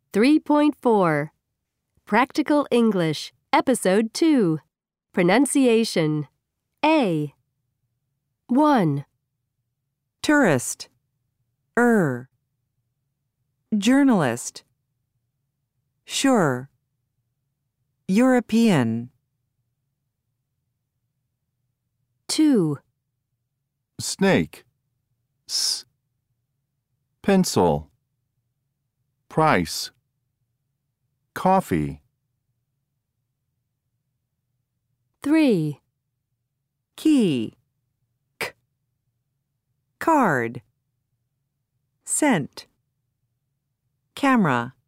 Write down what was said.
3.4 Practical English, Episode 2 Pronunciation A 1. Tourist, journalist, sure, European. 2. Snake, s. Pencil, price, coffee. 3. Key, k. Card, scent, camera.